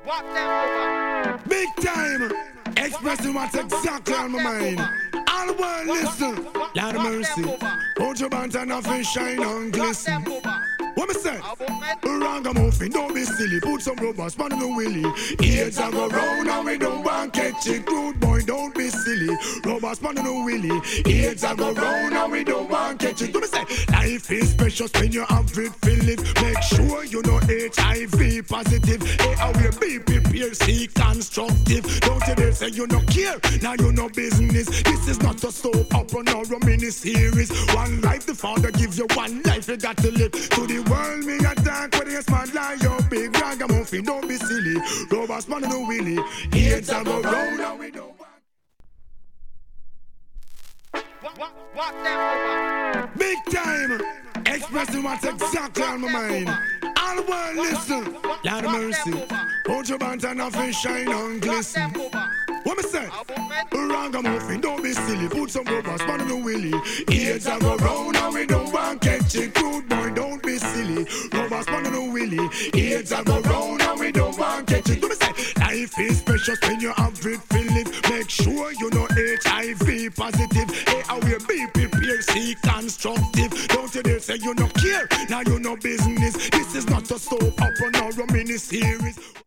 Big time, expressing what's exactly on my mind. All the world listen, Lord of mercy. Hold your band and nothing shine and glisten. What me say? Ragamuffin, don't be silly. Put some rubber span on the willy. Heads are go round and we don't want catch it. Good boy, don't be silly. Rubber span on the willy. Heads are go round and we don't want catch it. What me say? Life is precious when you have it, feel it. Make sure you know HIV positive. Hey, I will be prepared, see constructive. Don't you dare say you no care. Now you no business. This is not a soap opera nor a mini series. One life, the Father gives you one life. You got to live to the world. Me attack with a smart like your big ragamuffin. Don't be silly. Rubber span on the willy. Heads are go round and we don't want big time, expressing what's exactly on my mind. All the world listen, Lord of mercy. Hold your band and nothing shine and glisten. What me say? Ragamuffin, don't be silly. Put some rubber span on the willy. Heads are go round and we don't want catch it. Good boy, don't be silly. Rubber span on the willy. Heads are go round and we don't want catch it. What me say? Life is precious when you have it, feel it. Make sure you know HIV positive. Hey, I will be prepared, see constructive. Don't you dare say you no care. Now you no business. This is not a soap opera nor a mini series.